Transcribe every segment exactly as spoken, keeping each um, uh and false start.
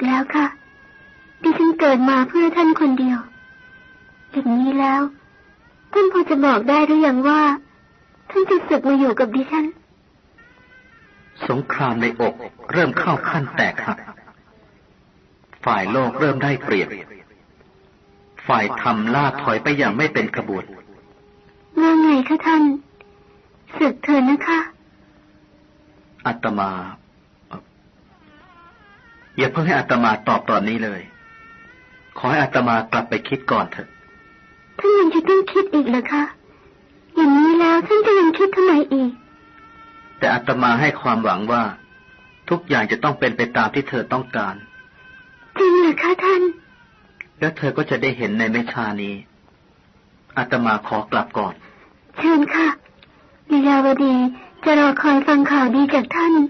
แล้วค่ะดิฉันเกิดมาเพื่อท่านคนเดียวอย่างนี้แล้วท่านพอจะบอกได้หรือยังว่าท่านจะศึกมาอยู่กับดิฉันสงครามในอกเริ่มเข้าขั้นแตกหักฝ่ายโลกเริ่มได้เปรียบฝ่ายธรรมล่าถอยไปอย่างไม่เป็นขบวนว่าไงคะท่านศึกเถิดนะคะอาตมาอย่าเพิ่งให้อาตมาตอบตอนนี้เลยขอให้อาตมากลับไปคิดก่อนเถอะท่านยังจะต้องคิดอีกเหรอคะอย่างนี้แล้วท่านจะยังคิดทำไมอีกแต่อาตมาให้ความหวังว่าทุกอย่างจะต้องเป็นไปตามที่เธอต้องการจริงเหรอคะท่านแล้วเธอก็จะได้เห็นในไม่ช้านี้อาตมาขอกลับก่อนเชิญค่ะลีลาวดีจะรอคอยฟังข่าวดีจากท่าน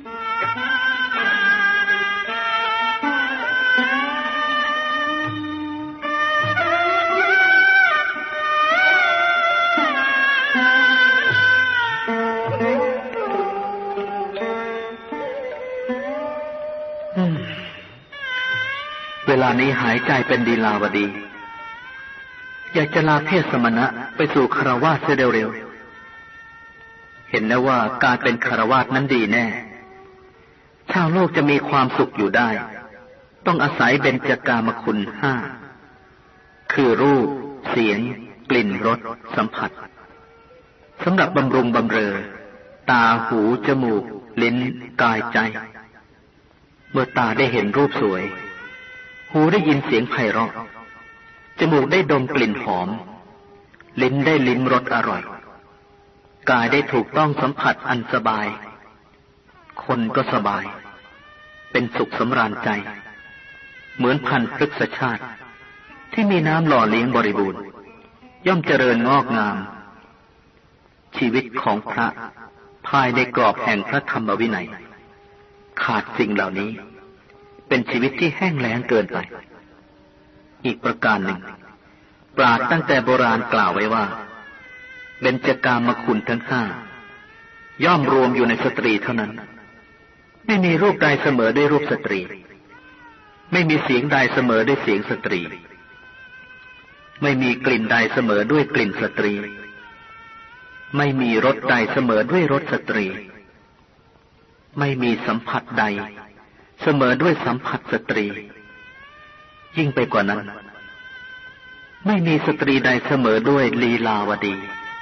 เวลานี้หายใจเป็นลีลาวดีอยากจะลาเพศสมณะไปสู่คฤหัสถ์เสียเร็วๆเห็นแล้วว่าการเป็นคฤหัสถ์นั้นดีแน่ชาวโลกจะมีความสุขอยู่ได้ต้องอาศัยเบญจกามคุณห้าคือรูปเสียงกลิ่นรสสัมผัสสำหรับบำรุงบำเรอตาหูจมูกลิ้นกายใจเมื่อตาได้เห็นรูปสวยหูได้ยินเสียงไพเราะจมูกได้ดมกลิ่นหอมลิ้นได้ลิ้มรสอร่อยกายได้ถูกต้องสัมผัสอันสบายคนก็สบายเป็นสุขสำราญใจเหมือนพันธุ์พฤกษชาติที่มีน้ำหล่อเลี้ยงบริบูรณ์ย่อมเจริญงอกงามชีวิตของพระภายในกรอบแห่งพระธรรมวินัยขาดสิ่งเหล่านี้เป็นชีวิตที่แห้งแล้งเกินไปอีกประการหนึ่งปราชญ์ตั้งแต่โบราณกล่าวไว้ว่าเบญจกามคุณทั้งห้าย่อมรวมอยู่ในสตรีเท่านั้นไม่มีรูปใดเสมอด้วยรูปสตรีไม่มีเสียงใดเสมอด้วยเสียงสตรีไม่มีกลิ่นใดเสมอด้วยกลิ่นสตรีไม่มีรสใดเสมอด้วยรสสตรีไม่มีสัมผัสใดเสมอด้วยสัมผัสสตรียิ่งไปกว่านั้นไม่มีสตรีใดเสมอด้วยลีลาวดี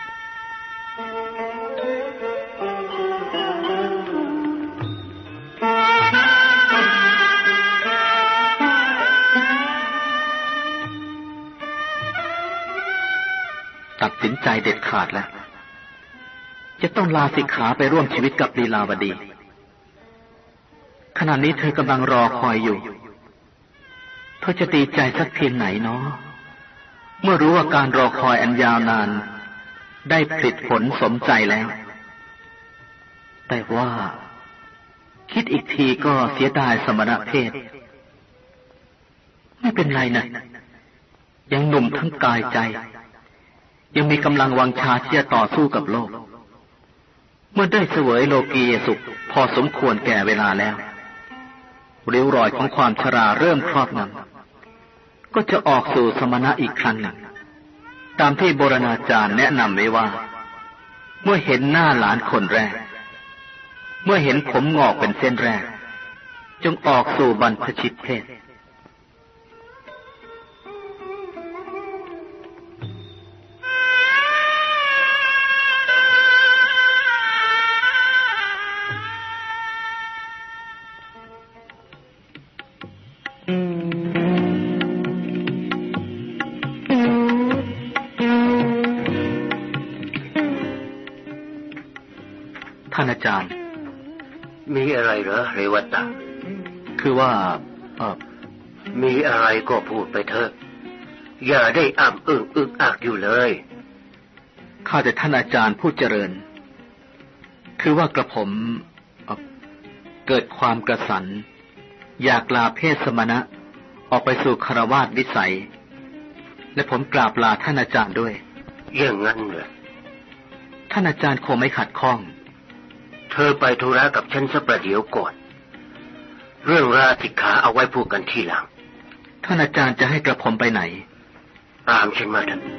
ตัดสินใจเด็ดขาดแล้วจะต้องลาสิกขาไปร่วมชีวิตกับลีลาวดีขณะนี้เธอกำลังรอคอยอยู่เธอจะดีใจสักเพียงไหนเนาะเมื่อรู้ว่าการรอคอยอันยาวนานได้ผลิตผลสมใจแล้วแต่ว่าคิดอีกทีก็เสียดายสมณเพศไม่เป็นไรนะยังหนุ่มทั้งกายใจยังมีกำลังวังชาที่จะต่อสู้กับโลกเมื่อได้เสวยโลกียสุขพอสมควรแก่เวลาแล้วริ้วรอยของความชราเริ่มครอบงำก็จะออกสู่สมณะอีกครั้งหนึ่งตามที่โบราณอาจารย์แนะนำไว้ว่าเมื่อเห็นหน้าหลานคนแรกเมื่อเห็นผมงอกเป็นเส้นแรกจงออกสู่บรรพชิตเพศท่านอาจารย์มีอะไรเหรอเรวตะคือว่าเออมีอะไรก็พูดไปเถอะอย่าได้อ้ำอึ้งอึกอักอยู่เลยข้าแต่ท่านอาจารย์ผู้เจริญคือว่ากระผมเกิดความกระสันอยากลาเพศสมณะออกไปสู่คฤหัสถ์วิสัยและผมกราบลาท่านอาจารย์ด้วยอย่างนั้นเหรอท่านอาจารย์คงไม่ขัดข้องเธอไปธุระกับฉันสักประเดี๋ยวก่อนเรื่องราสิกขาเอาไว้พูดกันทีหลังท่านอาจารย์จะให้กระผมไปไหนตามฉันมาเถอะ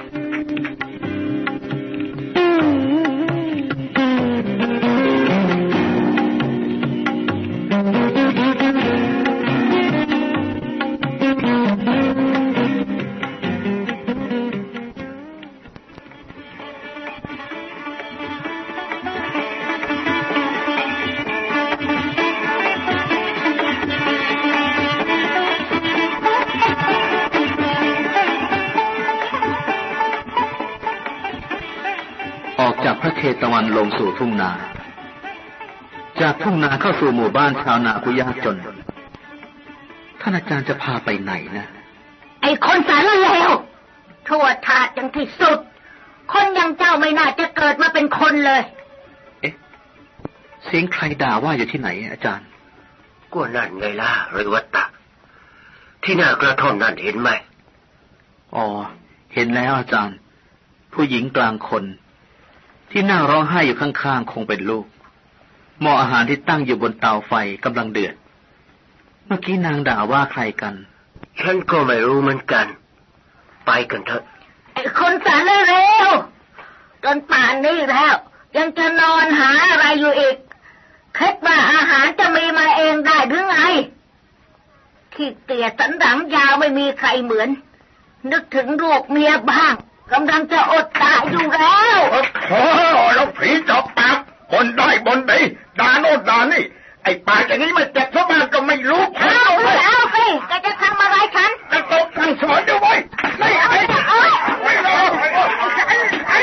พระเทตวันลงสู่ทุ่งนาจากทุ่งนาเข้าสู่หมู่บ้านชาวนาผู้ยากจนท่านอาจารย์จะพาไปไหนนะไอ้คนสารเลวทั่วถาดอย่างที่สุดคนอย่างเจ้าไม่น่าจะเกิดมาเป็นคนเลยเอ๊ะเสียงใครด่าว่าอยู่ที่ไหนอาจารย์ก็นั่นไงล่ะเรวัตตะที่หน้ากระท่อมนั่นเห็นไหมอ๋อเห็นแล้วอาจารย์ผู้หญิงกลางคนที่นั่งร้องไห้อยู่ข้างๆคงเป็นลูกหม้ออาหารที่ตั้งอยู่บนเตาไฟกำลังเดือดเมื่อกี้นางด่าว่าใครกันฉันก็ไม่รู้เหมือนกันไปกันเถอะไอ้คนสารเลวจนป่านนี้แล้วยังจะนอนหาอะไรอยู่อีกคิดว่าอาหารจะมีมาเองได้หรือไงขี้เกียจสันหลังยาวไม่มีใครเหมือนนึกถึงลูกเมียบ้างกำลังจะอดตายอยู่แล้วโอ้โหแล้วผีจอบปากคนได้บนไหนด่าโน่นด่านี่ไอ้ปากอย่างนี้ไม่เจ็บซะบ้างก็ไม่รู้เอาแล้วสิแกจะทำอะไรฉันจะตบสั่งสอนด้วยไว้ไม่ไอ้ไม่รอไอ้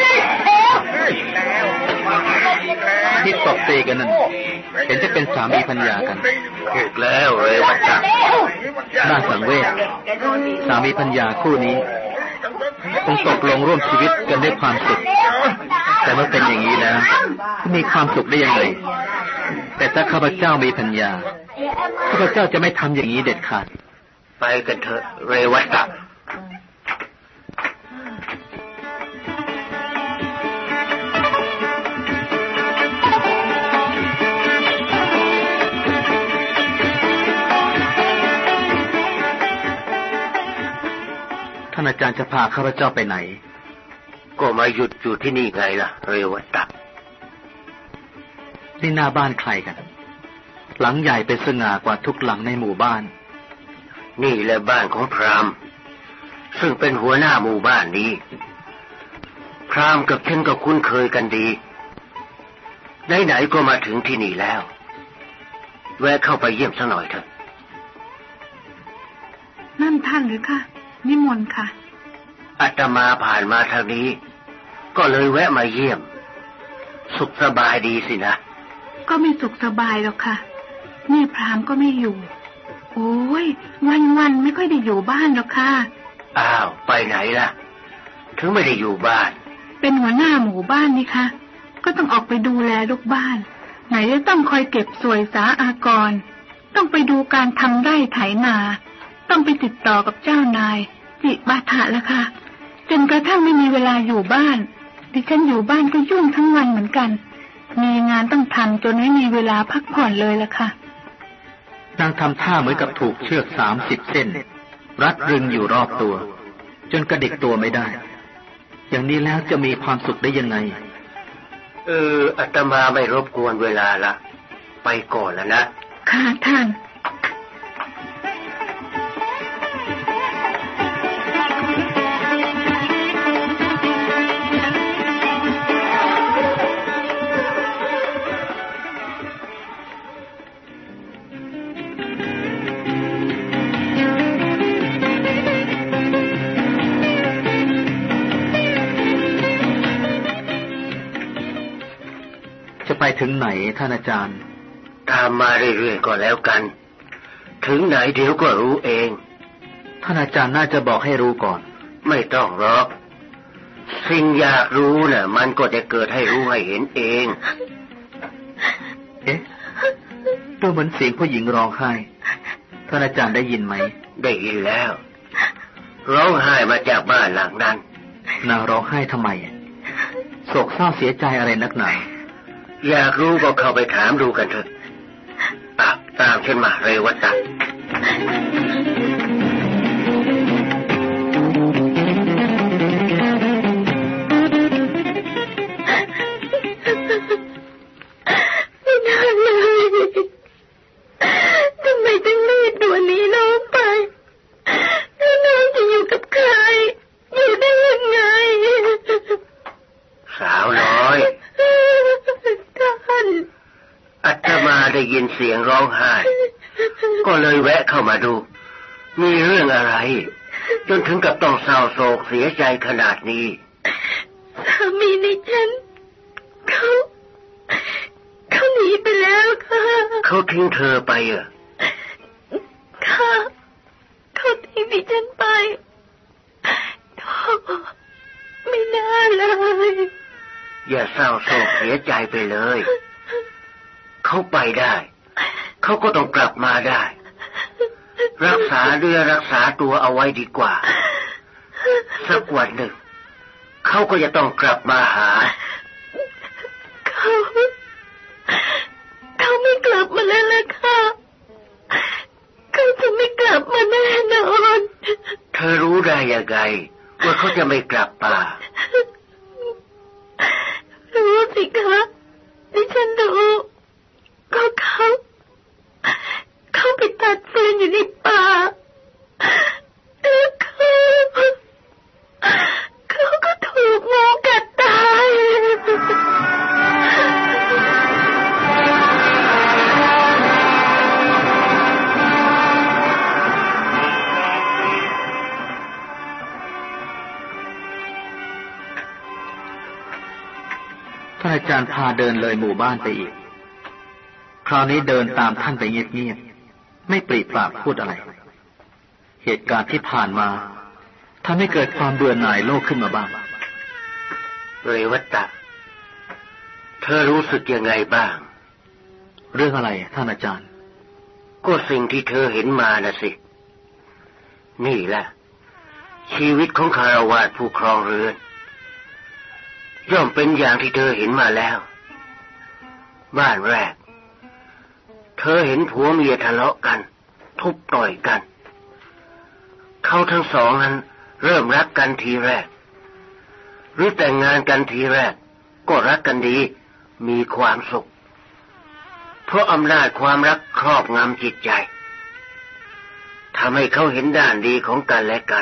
ที่ตบตีกันนั่นเห็นจะเป็นสามีภรรยากันถูกแล้วเรวัตตะน่าสังเวชสามีภรรยาคู่นี้คงตกลงร่วมชีวิตกันด้วยความสุขแต่เมื่อเป็นอย่างนี้แล้วมีความสุขได้ยังไงแต่ถ้าข้าพเจ้ามีภรรยาข้าพเจ้าจะไม่ทำอย่างนี้เด็ดขาดไปกันเถอะเรวัตตะท่านอาจารย์จะพาข้าพเจ้าไปไหนก็มาหยุดอยู่ที่นี่ไงล่ะเรวัตตะนี่หน้าบ้านใครกันหลังใหญ่เป็นสง่ากว่าทุกหลังในหมู่บ้านนี่แหละบ้านของพราหมณ์ซึ่งเป็นหัวหน้าหมู่บ้านนี้พราหมณ์กับฉันก็คุ้นเคยกันดีไหนๆก็มาถึงที่นี่แล้วแวะเข้าไปเยี่ยมสักหน่อยเถอะนั่นท่านหรือคะนิมนต์ค่ะอาตมาผ่านมาทางนี้ก็เลยแวะมาเยี่ยมสุขสบายดีสินะก็ไม่สุขสบายหรอกค่ะนี่พราหมณ์ก็ไม่อยู่โอ้ยวันๆไม่ค่อยได้อยู่บ้านหรอกค่ะอ้าวไปไหนล่ะถึงไม่ได้อยู่บ้านเป็นหัวหน้าหมู่บ้านนี่คะก็ต้องออกไปดูแลลูกบ้านไหนจะต้องคอยเก็บสวยสาอากรต้องไปดูการทำไร่ไถนาต้องไปติดต่อกับเจ้านายจิบาถะแล้วค่ะจนกระทั่งไม่มีเวลาอยู่บ้านดิฉันอยู่บ้านก็ยุ่งทั้งวันเหมือนกันมีงานต้องทำจนไม่มีเวลาพักผ่อนเลยล่ะค่ะนางทำท่าเหมือนกับถูกเชือกสามสิบเส้นรัดรึงอยู่รอบตัวจนกระดิกตัวไม่ได้อย่างนี้แล้วจะมีความสุขได้ยังไงเอออาตมาไม่รบกวนเวลาละไปก่อนแล้วนะค่ะท่านไปถึงไหนท่านอาจารย์ตามมาเรื่อยๆก็แล้วกันถึงไหนเดี๋ยวก็รู้เองท่านอาจารย์น่าจะบอกให้รู้ก่อนไม่ต้องหรอกสิ่งอยากรู้น่ะมันก็จะเกิดให้รู้ให้เห็นเองเอ๊ะดูเหมือนเสียงผู้หญิงร้องไห้ท่านอาจารย์ได้ยินไหมได้ยินแล้วร้องไห้มาจากบ้านหลังนั้นนางร้องไห้ทำไมโศกเศร้าเสียใจอะไรนักหนาอยากรู้ก็เข้าไปถามดูกันเถอะตามตามฉันมาเรวัตะไม่น่าเลยทำไมต้องรีบด่วนนี้น้องไปแล้วน้องจะอยู่กับใครอยู่ได้ยังไงสาวน้อยท่านอาตมาได้ยินเสียงร้องไห้ก็เลยแวะเข้ามาดูมีเรื่องอะไรจนถึงกับต้องเศร้าโศกเสียใจขนาดนี้สามีในฉันเขาเขาหนีไปแล้วค่ะเขาทิ้งเธอไปเหรอค่ะเขาทิ้งดิฉันไปโธ่ไม่น่าเลยอย่าเศร้าโศกเสียใจไปเลยเขาไปได้เขาก็ต้องกลับมาได้รักษาเรือรักษาตัวเอาไว้ดีกว่าสักวันหนึ่งเขาก็จะต้องกลับมาหาเขาเขาไม่กลับมาแล้วล่ะค่ะเขาจะไม่กลับมาแน่นอนเธอรู้ได้ยังไงว่าเขาจะไม่กลับมารู้สิคะดิฉันรู้ก็เขาเขาไปตัดฟืนอยู่ในป่าแล้วเขาเขาก็ถูกงูกัดตายท่านอาจารย์พาเดินเลยหมู่บ้านไปอีกคราวนี้เดินตามท่านไปเงียบๆไม่ปริปากพูดอะไรเหตุการณ์ที่ผ่านมาทำให้เกิดความเบื่อหน่ายโลกขึ้นมาบ้างเรวัตะเธอรู้สึกยังไงบ้างเรื่องอะไรท่านอาจารย์ก็สิ่งที่เธอเห็นมาน่ะสินี่แหละชีวิตของคฤหัสถ์ผู้ครองเรือนย่อมเป็นอย่างที่เธอเห็นมาแล้วบ้านแรกเธอเห็นผัวเมียทะเลาะกันทุบต่อยกันเขาทั้งสองนั้นเริ่มรักกันทีแรกหรือแต่งงานกันทีแรกก็รักกันดีมีความสุขเพราะอำนาจความรักครอบงำจิตใจทำให้เขาเห็นด้านดีของกันและกัน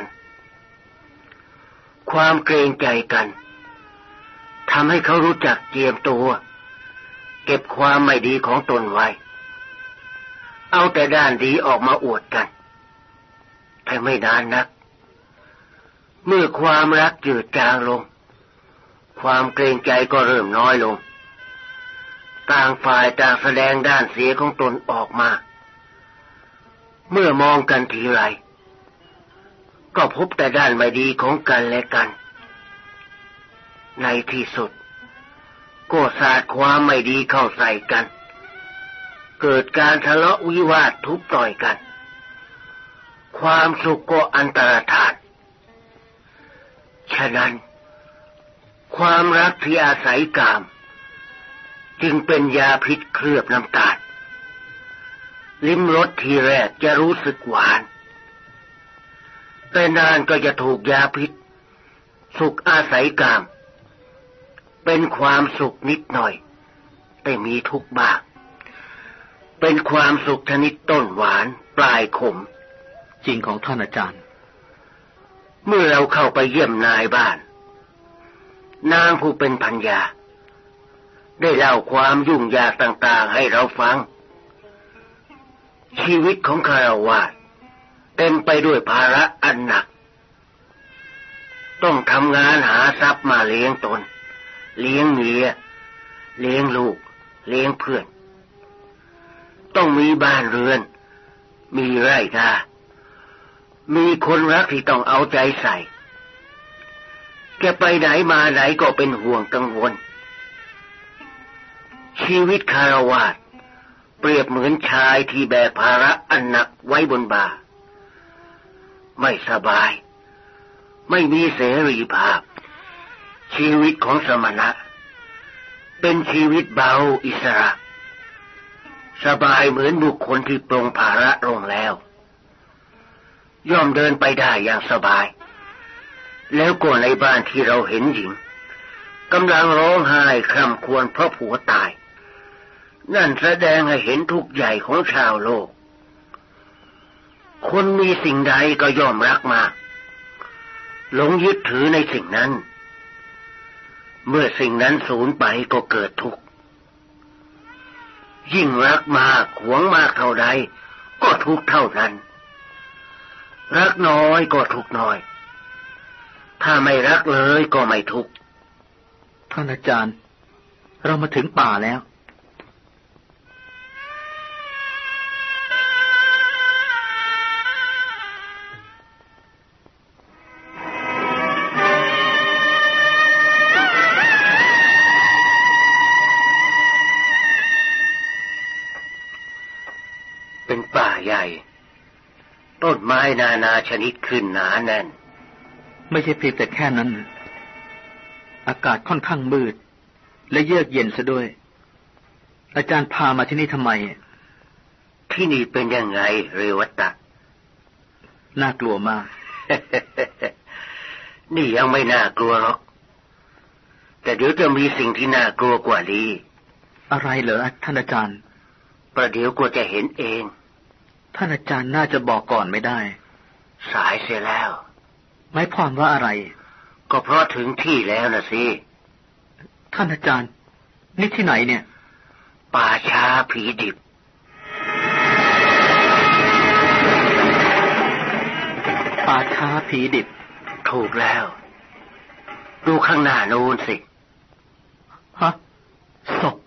ความเกรงใจกันทำให้เขารู้จักเจียมตัวเก็บความไม่ดีของตนไว้เอาแต่ด้านดีออกมาอวดกันแต่ไม่นานนักเมื่อความรักจืดจางลงความเกรงใจก็เริ่มน้อยลงต่างฝ่ายต่างแสดงด้านเสียของตนออกมาเมื่อมองกันทีไรก็พบแต่ด้านไม่ดีของกันและกันในที่สุดก็สาดความไม่ดีเข้าใส่กันเกิดการทะเลาะวิวาททุบต่อยกันความสุขก็อันตรธานฉะนั้นความรักที่อาศัยกามจึงเป็นยาพิษเคลือบน้ำตาลลิ้มรสทีแรกจะรู้สึกหวานแต่นานก็จะถูกยาพิษสุขอาศัยกามเป็นความสุขนิดหน่อยแต่มีทุกข์บ้างเป็นความสุขชนิดต้นหวานปลายขมจริงของท่านอาจารย์เมื่อเราเข้าไปเยี่ยมนายบ้านนางผู้เป็นภรรยาได้เล่าความยุ่งยากต่างๆให้เราฟังชีวิตของคฤหัสถ์เต็มไปด้วยภาระอันหนักต้องทำงานหาทรัพย์มาเลี้ยงตนเลี้ยงเมียเลี้ยงลูกเลี้ยงเพื่อนต้องมีบ้านเรือนมีไร่นามีคนรักที่ต้องเอาใจใส่แกไปไหนมาไหนก็เป็นห่วงกังวลชีวิตคฤหัสถ์เปรียบเหมือนชายที่แบกภาระอันหนักไว้บนบ่าไม่สบายไม่มีเสรีภาพชีวิตของสมณะเป็นชีวิตเบาอิสระสบายเหมือนบุคคลที่ปลงภาระลงแล้วย่อมเดินไปได้อย่างสบายแล้วก็ในบ้านที่เราเห็นหญิงกำลังร้องไห้คร่ำครวญเพราะผัวตายนั่นแสดงให้เห็นทุกข์ใหญ่ของชาวโลกคนมีสิ่งใดก็ย่อมรักมากหลงยึดถือในสิ่งนั้นเมื่อสิ่งนั้นสูญไปก็เกิดทุกข์ยิ่งรักมากหวงมากเท่าใดก็ทุกข์เท่านั้นรักน้อยก็ทุกข์น้อยถ้าไม่รักเลยก็ไม่ทุกข์ท่านอาจารย์เรามาถึงป่าแล้วเป็นป่าใหญ่ต้นไม้นานาชนิดขึ้นหนาแน่นไม่ใช่เพียงแต่แค่นั้นอากาศค่อนข้างมืดและเยือกเย็นซะด้วยอาจารย์พามาที่นี่ทำไมที่นี่เป็นยังไงเรวัตะน่ากลัวมากนี่ยังไม่น่ากลัวหรอกแต่เดี๋ยวจะมีสิ่งที่น่ากลัวกว่านี้อะไรเหรอท่านอาจารย์ประเดี๋ยวก็จะเห็นเองท่านอาจารย์น่าจะบอกก่อนไม่ได้สายเสียแล้วหมายความว่าอะไรก็เพราะถึงที่แล้วนะสิท่านอาจารย์นี่ที่ไหนเนี่ยป่าช้าผีดิบป่าช้าผีดิบถูกแล้วดูข้างหน้านู้นสิฮะศพ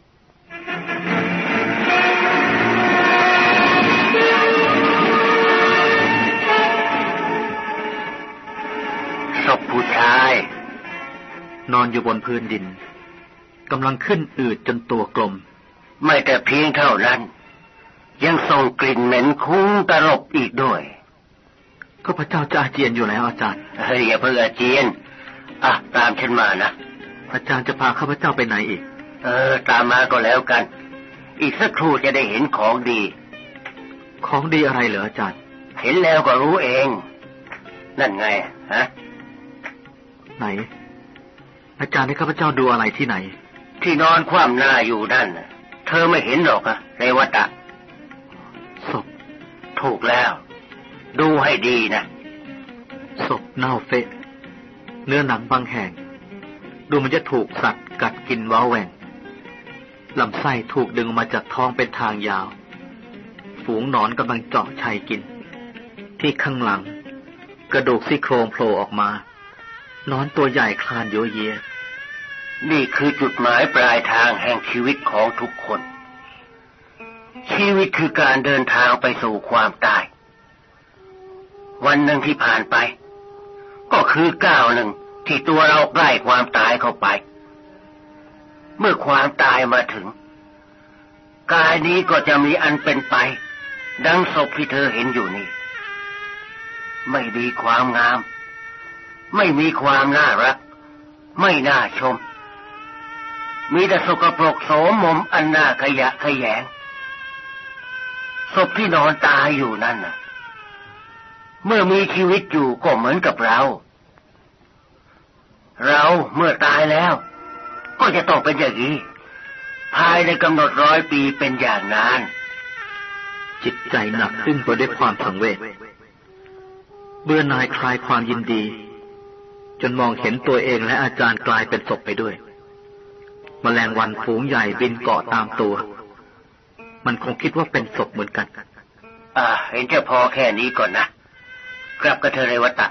ศพผู้ชายนอนอยู่บนพื้นดินกำลังขึ้นอืดจนตัวกลมไม่แต่เพียงเท่านั้นยังส่งกลิ่นเหม็นคุ้งตลบอีกด้วยข้าพเจ้าจะอาเจียนอยู่แล้วอาจารย์เฮ้ยอย่าเพิ่งอาเจียนอ่ะตามฉันมานะอาจารย์จะพาข้าพเจ้าไปไหนอีกเออตามมาก็แล้วกันอีกสักครู่จะได้เห็นของดีของดีอะไรเหรออาจารย์เห็นแล้วก็รู้เองนั่นไงฮะไหนอาจารย์ให้ข้าพเจ้าดูอะไรที่ไหนที่นอนคว่ำหน้าอยู่นั่นเธอไม่เห็นหรอกอะเรวัตะศพถูกแล้วดูให้ดีนะศพเน่าเฟะเนื้อหนังบางแห่งดูมันจะถูกสัตว์กัดกินว้าแหว่งลำไส้ถูกดึงออกมาจากท้องเป็นทางยาวฝูงหนอนกำลังเจาะชัยกินที่ข้างหลังกระดูกซี่โครงโผล่ออกมาหนอนตัวใหญ่คลานโยเยนี่คือจุดหมายปลายทางแห่งชีวิตของทุกคนชีวิตคือการเดินทางไปสู่ความตายวันหนึ่งที่ผ่านไปก็คือก้าวหนึ่งที่ตัวเราใกล้ความตายเข้าไปเมื่อความตายมาถึงกายนี้ก็จะมีอันเป็นไปดังศพที่เธอเห็นอยู่นี่ไม่มีความงามไม่มีความน่ารักไม่น่าชมมีแต่สกปรกโสมมอันน่าขยะแขยงศพที่นอนตายอยู่นั่นน่ะเมื่อมีชีวิตอยู่ก็เหมือนกับเราเราเมื่อตายแล้วก็จะต้องเป็นอย่างนี้ภายในกำหนดร้อยปีเป็นอย่างนานจิตใจหนักขึ้นไปด้วยความสังเวชเบื่อหน่ายคลายความยินดีจนมองเห็นตัวเองและอาจารย์กลายเป็นศพไปด้วยแมลงวันฝูงใหญ่บินเกาะตามตัวมันคงคิดว่าเป็นศพเหมือนกันอ่าเห็นจะพอแค่นี้ก่อนนะกลับกับเธอเรวัตะ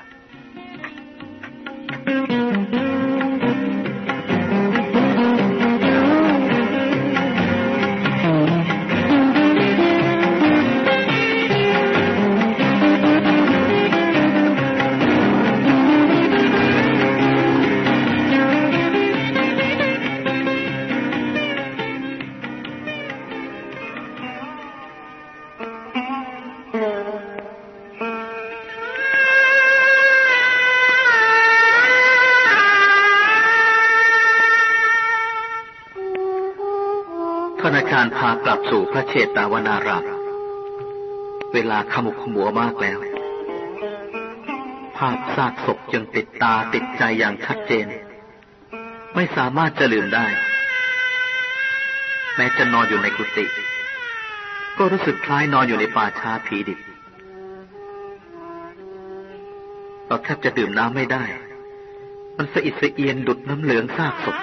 จารย์พากลับสู่พระเชตวนารามเวลาขมุกขมัวมากแล้วภาพซากศพยังติดตาติดใจอย่างชัดเจนไม่สามารถจะลืมได้แม้จะนอนอยู่ในกุฏิก็รู้สึกคล้ายนอนอยู่ในป่าช้าผีดิบเราแทบจะดื่มน้ำไม่ได้มันสะอิดสะเอียนดุจน้ำเหลืองซากศพ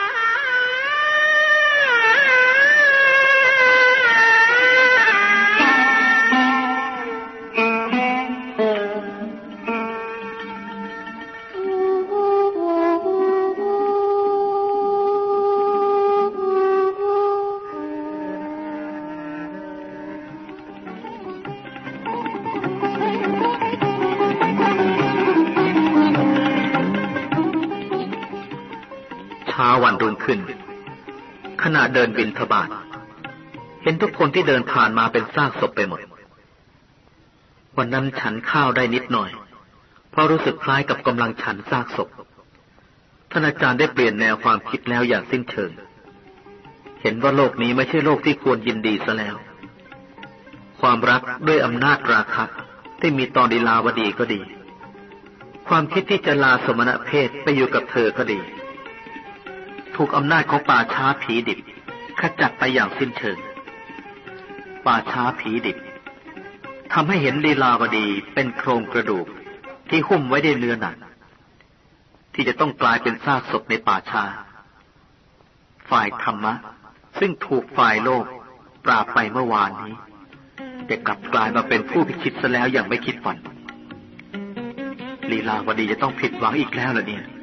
วันรุ่งขึ้นขณะเดินบิณฑบาตเห็นทุกคนที่เดินผ่านมาเป็นซากศพไปหมดวันนั้นฉันข้าวได้นิดหน่อยเพราะรู้สึกคล้ายกับกำลังฉันซากศพท่านอาจารย์ได้เปลี่ยนแนวความคิดแล้วอย่างสิ้นเชิงเห็นว่าโลกนี้ไม่ใช่โลกที่ควรยินดีซะแล้วความรักด้วยอำนาจราคะที่มีต่อลีลาวดีก็ดีความคิดที่จะลาสมณเพศไปอยู่กับเธอก็ดีถูกอำนาจของป่าช้าผีดิบขจัดไปอย่างสิ้นเชิงป่าช้าผีดิบทำให้เห็นลีลาวดีเป็นโครงกระดูกที่หุ้มไว้ด้วยเนื้อหนังที่จะต้องกลายเป็นซากศพในป่าช้าฝ่ายธรรมะซึ่งถูกฝ่ายโลกปราบไปเมื่อวานนี้จะกลับกลายมาเป็นผู้พิชิตซะแล้วอย่างไม่คิดฝันลีลาวดีจะต้องผิดหวังอีกแล้วเหรอเนี่ย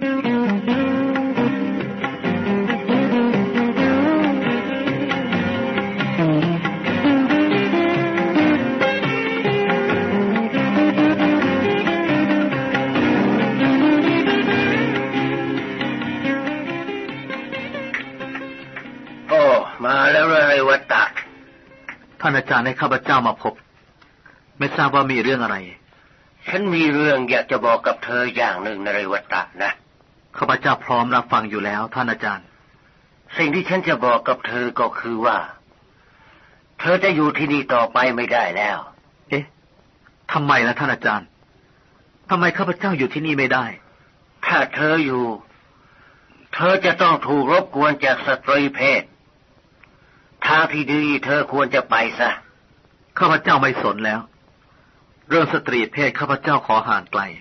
ท่านอาจารย์ให้ข้าพเจ้ามาพบไม่ทราบว่ามีเรื่องอะไรฉันมีเรื่องอยากจะบอกกับเธออย่างหนึ่งนเรวัตะนะข้าพเจ้าพร้อมรับฟังอยู่แล้วท่านอาจารย์สิ่งที่ฉันจะบอกกับเธอก็คือว่าเธอจะอยู่ที่นี่ต่อไปไม่ได้แล้วเอ๊ะทำไมล่ะท่านอาจารย์ทำไมข้าพเจ้าอยู่ที่นี่ไม่ได้ถ้าเธออยู่เธอจะต้องถูกรบกวนจากสตรีเพศทางที่ดีเธอควรจะไปซะข้าพเจ้าไม่สนแล้วเรื่องสตรีเพศข้าพเจ้าขอห่างไกล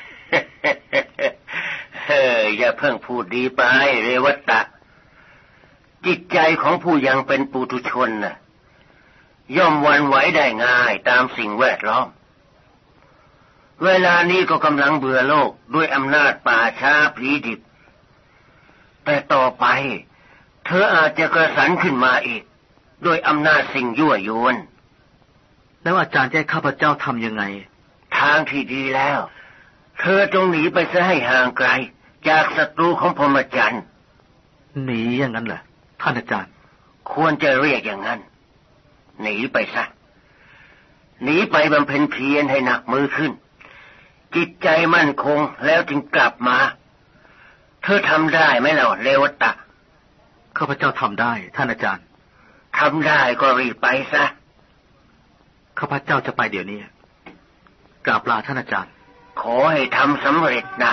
เฮ้ยอย่าเพิ่งพูดดีไปเรวัตะจิตใจของผู้ยังเป็นปุถุชนน่ะย่อมหวั่นไหวได้ง่ายตามสิ่งแวดล้อมเวลานี้ก็กำลังเบื่อโลกด้วยอำนาจป่าช้าผีดิบแต่ต่อไปเธออาจจะกระสันขึ้นมาอีกด้วยอำนาจสิ่งยั่วยวนแล้วอาจารย์จะให้ข้าพเจ้าทำยังไงทางที่ดีแล้วเธอจงหนีไปซะให้ห่างไกลจากศัตรูของพรหมจรรย์หนีอย่างนั้นเหรอท่านอาจารย์ควรจะเรียกอย่างนั้นหนีไปซะหนีไปบำเพ็ญเพียรให้หนักมือขึ้นจิตใจมั่นคงแล้วจึงกลับมาเธอทำได้ไหมล่ะเรวัตะข้าพเจ้าทำได้ท่านอาจารย์ทำได้ก็รีบไปซะข้าพเจ้าจะไปเดี๋ยวนี้กราบลาท่านอาจารย์ขอให้ทำสำเร็จนะ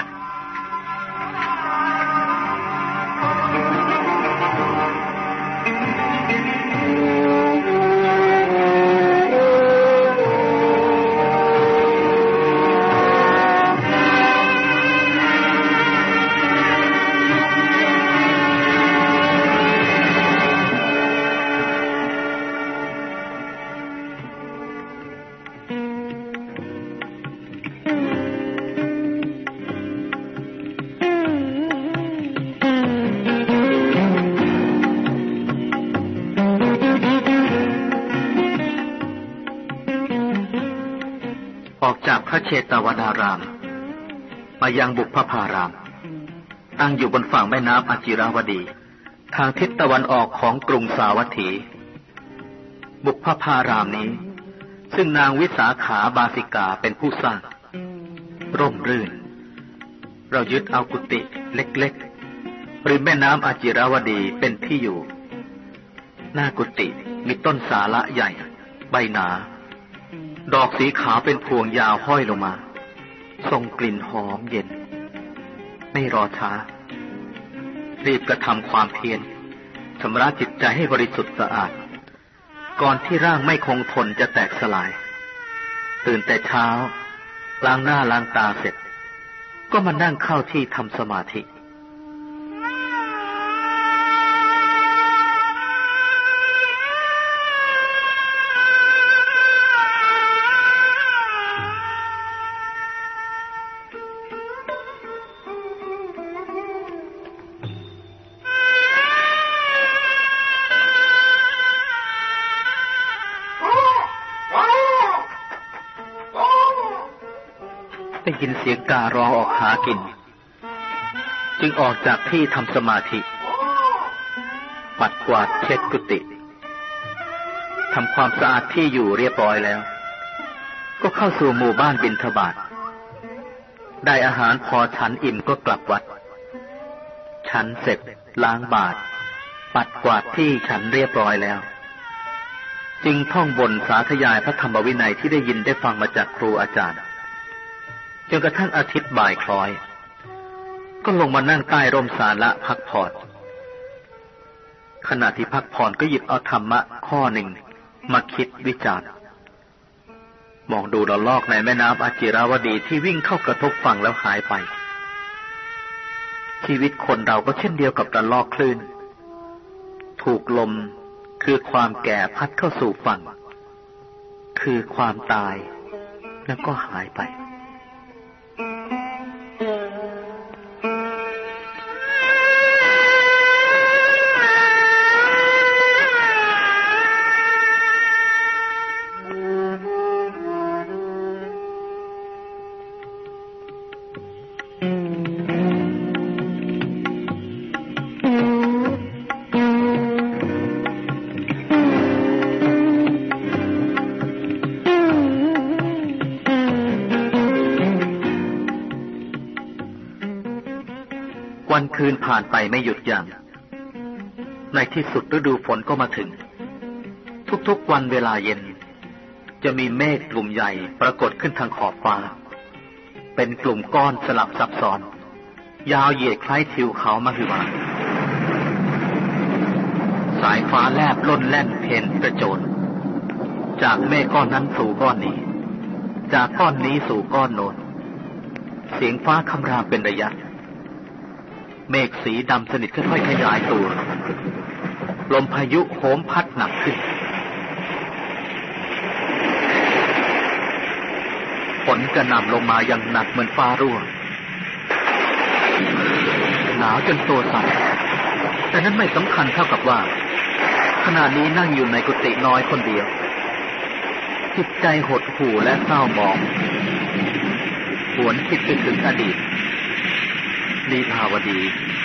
พระเชตวนารามมายังบุพพารามตั้งอยู่บนฝั่งแม่น้ำอจิราวดีทางทิศตะวันออกของกรุงสาวัตถีบุพพารามนี้ซึ่งนางวิสาขาบาสิกาเป็นผู้สร้างร่มรื่นเรายึดเอากุฏิเล็กๆริมแม่น้ำอจิราวดีเป็นที่อยู่หน้ากุฏิมีต้นสาละใหญ่ใบหนาดอกสีขาวเป็นพวงยาวห้อยลงมาส่งกลิ่นหอมเย็นไม่รอช้ารีบกระทำความเพียรชำระจิตใจให้บริสุทธิ์สะอาดก่อนที่ร่างไม่คงทนจะแตกสลายตื่นแต่เช้าล้างหน้าล้างตาเสร็จก็มานั่งเข้าที่ทำสมาธิได้ยินเสียงการ้องออกหากินจึงออกจากที่ทำสมาธิปัดกวาดเช็ดกุฏิทำความสะอาดที่อยู่เรียบร้อยแล้วก็เข้าสู่หมู่บ้านบิณฑบาตได้อาหารพอฉันอิ่มก็กลับวัดฉันเสร็จล้างบาตรปัดกวาดที่ฉันเรียบร้อยแล้วจึงท่องบนสาธยายพระธรรมวินัยที่ได้ยินได้ฟังมาจากครูอาจารย์จนกระทั่งอาทิตย์บ่ายคล้อยก็ลงมานั่งใต้ร่มศาลาพักผ่อนขณะที่พักผ่อนก็หยิบเอาธรรมะข้อหนึ่งมาคิดวิจารณ์มองดูระลอกในแม่น้ำอจิราวดีที่วิ่งเข้ากระทบฝั่งแล้วหายไปชีวิตคนเราก็เช่นเดียวกับระลอกคลื่นถูกลมคือความแก่พัดเข้าสู่ฝั่งคือความตายแล้วก็หายไปวันคืนผ่านไปไม่หยุดยั้งในที่สุดฤดูฝนก็มาถึงทุกๆวันเวลาเย็นจะมีเมฆกลุ่มใหญ่ปรากฏขึ้นทางขอบฟ้าเป็นกลุ่มก้อนสลับซับซ้อนยาวเหยียดคล้ายทิวเขามหึมาสายฟ้าแลบล่นแล่นเพนกระโจนจากเมฆก้อนนั้นสู่ก้อนนี้จากก้อนนี้สู่ก้อนโน้นเสียงฟ้าคำรามเป็นระยะเมฆสีดำสนิทค่อยๆขยายตัวลมพายุโหมพัดหนักขึ้นฝนกระหน่ำลงมาอย่างหนักเหมือนฟ้ารั่วหนาวจนตัวสั่นแต่นั้นไม่สำคัญเท่ากับว่าขณะนี้นั่งอยู่ในกุฏิน้อยคนเดียวจิตใจหดหู่และเศร้าหมองหวนคิดไปถึงอดีตลีภาวดี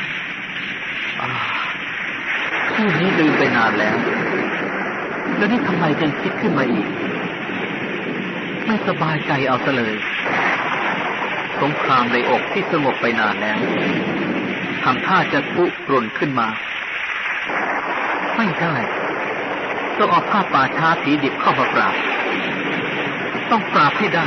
ชื่อนี้ลืมไปนานแล้วแล้วนี่ทำไมจึงคิดขึ้นมาอีกไม่สบายใจเอาซะเลยสงครามในอกที่สงบไปนานแล้วทำท่าจะคุกรุ่นขึ้นมาไม่ได้ต้องเอาผ้าป่าช้าผีดิบเข้ามาปราบต้องปราบให้ได้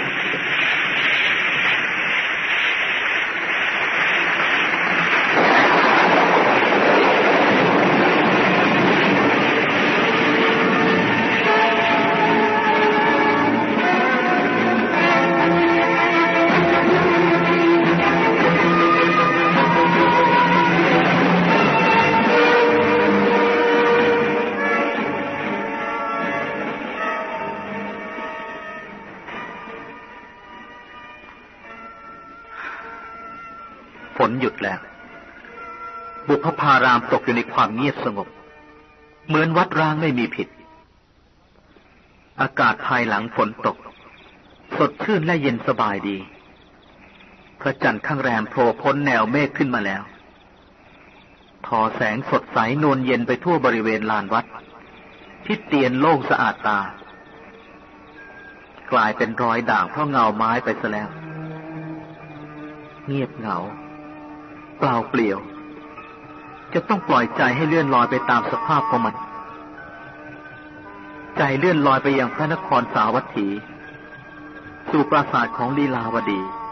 ฝนหยุดแล้วบุพภารามตกอยู่ในความเงียบสงบเหมือนวัดร้างไม่มีผิดอากาศภายหลังฝนตกสดชื่นและเย็นสบายดีพระจันทร์ข้างแรมโผล่พ้นแนวเมฆขึ้นมาแล้วทอแสงสดใสนวลเย็นไปทั่วบริเวณลานวัดที่เตียนโล่งสะอาดตากลายเป็นรอยด่างเพราะเงาไม้ไปซะแล้วเงียบเหงาเปล่าเปลี่ยวจะต้องปล่อยใจให้เลื่อนลอยไปตามสภาพของมันใจเลื่อนลอยไปยังพระนครสาวัตถีสู่ปราสาทของลีลาวดี